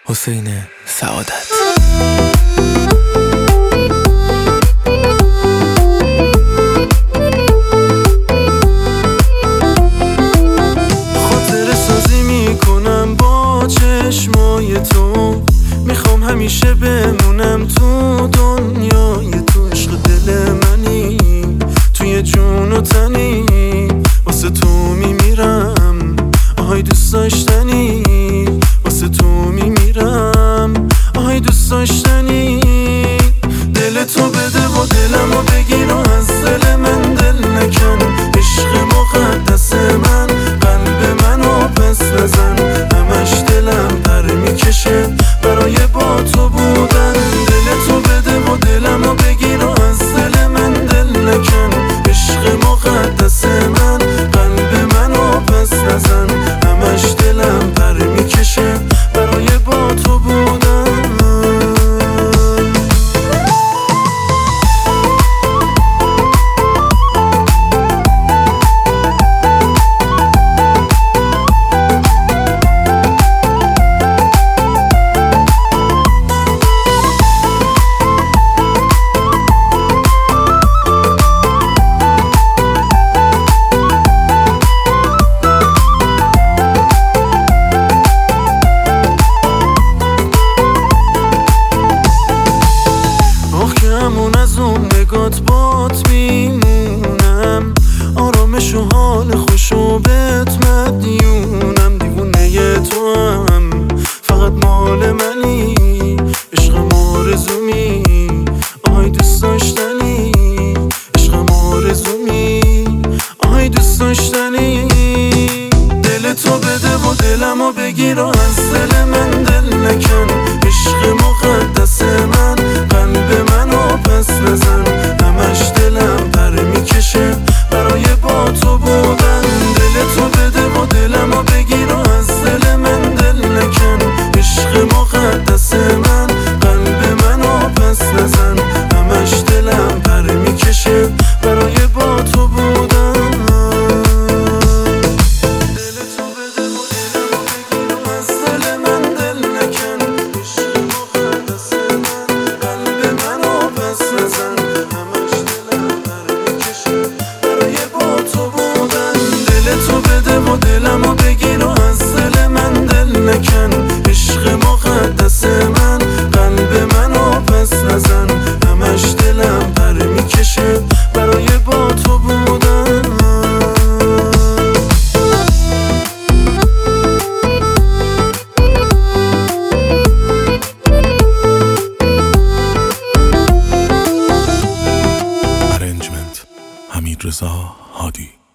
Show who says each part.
Speaker 1: حسین سعادت.
Speaker 2: خاطره سازی میکنم با چشمای تو، میخوام همیشه بمونم تو دنیای تو. عشق دل منی، توی جون و تنی، واسه تو میمیرم. آهای دوست داشتنی، واسه تو میمیرم. آهای دوست داشتنی، دل تو بده و دلمو بگیر و از دل من دل نکن. عشق مقدس من، قلب منو پس نزن. همش دلم پر میکشه برای با تو بودن. دل تو بده و دلمو بگیر و از دل من دل نکن. عشق مقدس من، قلب منو پس نزن. همش دلم پر میکشه برای با تو بودن. از اون نگات بات میمونم، آرامش و حال خوش و بهت مدیونم. دیوونه تو هم فقط مال منی، عشقم آرزومی. آهای دوست داشتنی، عشقم آرزومی. آهای دوست داشتنی، دل تو بده و دلمو بگیر و از دل من دل نکن. عشق مقدس من، قلب منو پس نزن. همش دلم پر میکشه برای با تو بودن. دل تو بده و دلمو بگیر و از دل من دل نکن. عشق مقدس من، قلب منو پس نزن. همش دلم پر میکشه برای با تو بودن. دل تو بده و دلمو بگیر و از دل من دل نکن. عشق مقدس من، قلب منو پس نزن. همش دلم پر میکشه برای با تو بودن. دل تو بده و دلمو بگیر و از دل من دل نکن. عشق مقدس من، قلب منو پس نزن. همش دلم پر میکشه برای با تو بودن.
Speaker 1: ارنجمنت حمیدرضا هادی.